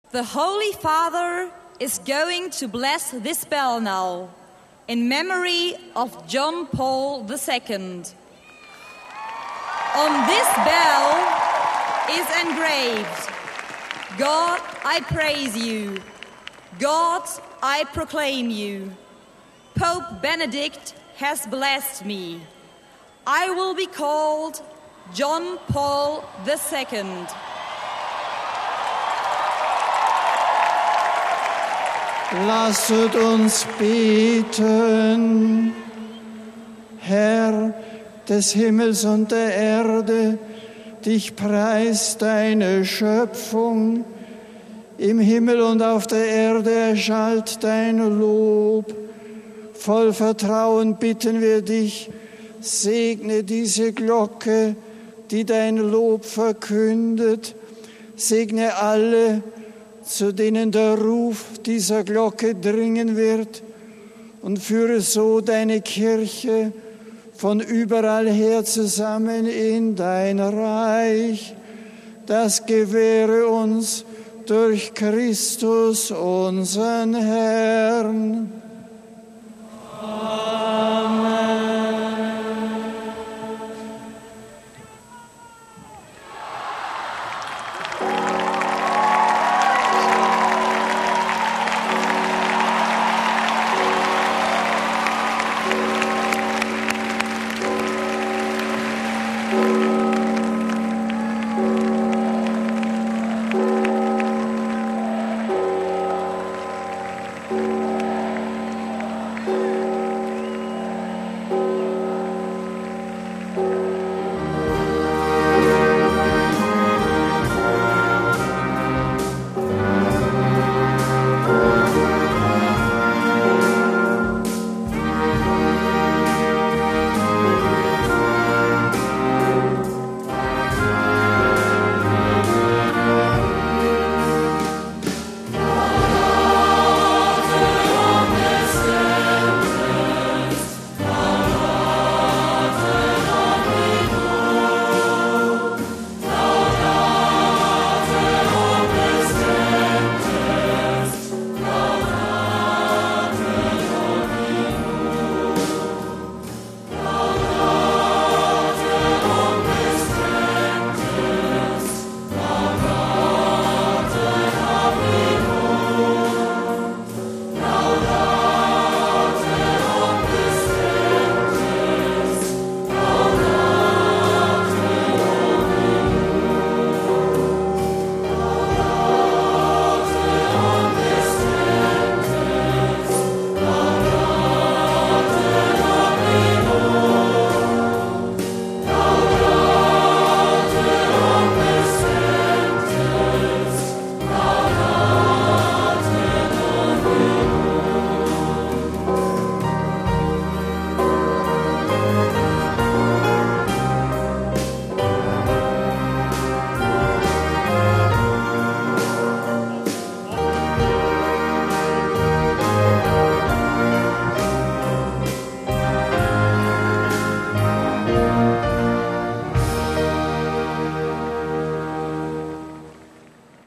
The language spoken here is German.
The Holy Father is going to bless this bell now in memory of John Paul II. On this bell is engraved, God, I praise you. God, I proclaim you. Pope Benedict has blessed me. I will be called John Paul II. Lasset uns beten. Herr des Himmels und der Erde, dich preist deine Schöpfung. Im Himmel und auf der Erde erschallt dein Lob. Voll Vertrauen bitten wir dich, segne diese Glocke, die dein Lob verkündet. Segne alle, zu denen der Ruf dieser Glocke dringen wird, und führe so deine Kirche von überall her zusammen in dein Reich. Das gewähre uns durch Christus, unseren Herrn.